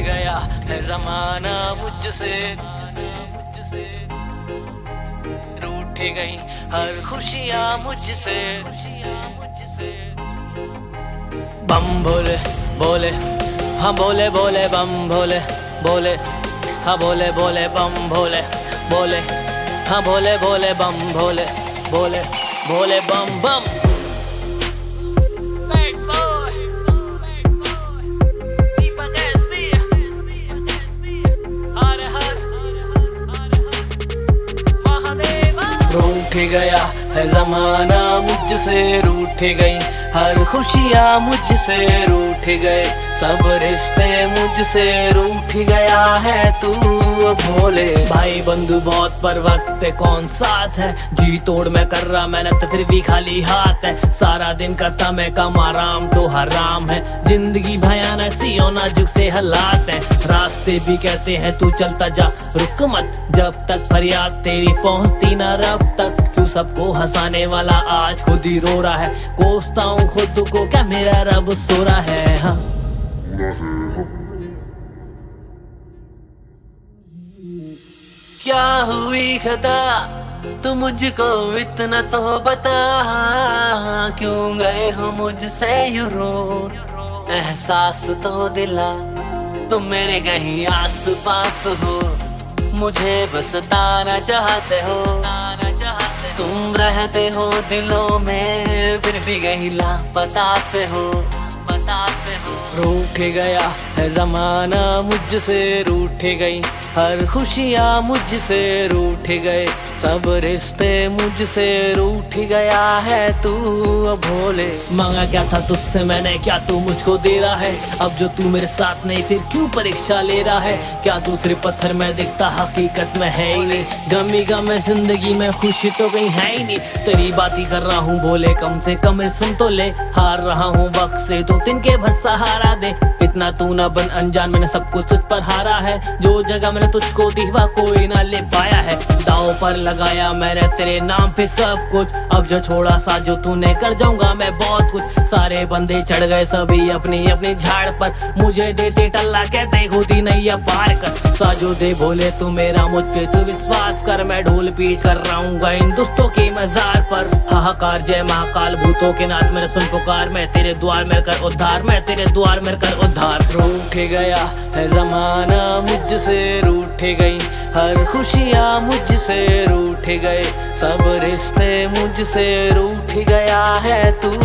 गया है जमाना मुझसे, रूठ गई हर खुशियाँ मुझसे। बम भोले बोले, हाँ बोले बोले बम भोले बोले, हाँ बोले बोले बम भोले बोले, हाँ बोले बोले बम भोले बोले बोले बम बम। रूठ गया है जमाना मुझसे, रूठ गई हर खुशियाँ मुझसे, रूठ गए सब रिश्ते मुझसे, रूठ गया है तू भोले। भाई बंधु बहुत पर वक्त पे कौन साथ है, जी तोड़ मैं कर रहा मेहनत फिर भी खाली हाथ है। सारा दिन करता मैं कम आराम तो हराम है, जिंदगी भयानक सी और नाजुक से हालात है। रास्ते भी कहते हैं तू चलता जा रुक मत, जब तक फरियाद तेरी पहुंचती ना रब तक। क्यों सबको हंसाने वाला आज खुद ही रो रहा है, कोसता हूँ खुद को क्या मेरा रब सो रहा है। हाँ क्या हुई खता तू मुझको इतना तो बता, क्यों गए हो मुझसे यूं रो। एहसास तो दिला तुम मेरे कहीं आस पास हो, मुझे बस ताना चाहते हो। तुम रहते हो दिलों में फिर भी कहीं लापता से हो, पता से हो। रूठ गया है जमाना मुझसे, रूठ गई हर खुशियाँ मुझसे, रूठ गए सब रिश्ते मुझसे, रूठ गया है तू भोले। मांगा क्या था तुझसे मैंने, क्या तू मुझको दे रहा है, अब जो तू मेरे साथ नहीं फिर क्यों परीक्षा ले रहा है। क्या दूसरे पत्थर में दिखता हकीकत में है ही नहीं, गमी गम में जिंदगी में खुशी तो कहीं है ही नहीं। तेरी बात ही कर रहा हूँ बोले, कम से कम सुन तो ले। हार रहा हूँ वक्त से तो तिनके भर सहारा दे, इतना तू ना बन अनजान मैंने सब कुछ तुझ पर हारा है। जो जगह मैंने तुझको दी वह कोई ना ले पाया है, दाव पर लगाया मैंने तेरे नाम पे सब कुछ। अब जो छोड़ा सा जो तूने कर जाऊंगा मैं बहुत कुछ। सारे बंदे चढ़ गए सभी अपनी अपनी झाड़ पर, मुझे देते टल्ला कहते खुद ही नैया पार कर। साजो दे बोले तू मेरा मुझ पे तू विश्वास कर, मैं ढोल पीट कर रहा इन दोस्तों के मजार पर। हाहाकार जय महाकाल भूतों के नाथ मेरे सुन पुकार, मैं तेरे द्वार में कर उद्धार, मैं तेरे द्वार में कर उद्धार। रूठ गया है जमाना मुझसे, रूठ गई हर खुशियाँ मुझसे, रूठ गए सब रिश्ते मुझसे, रूठ गया है तू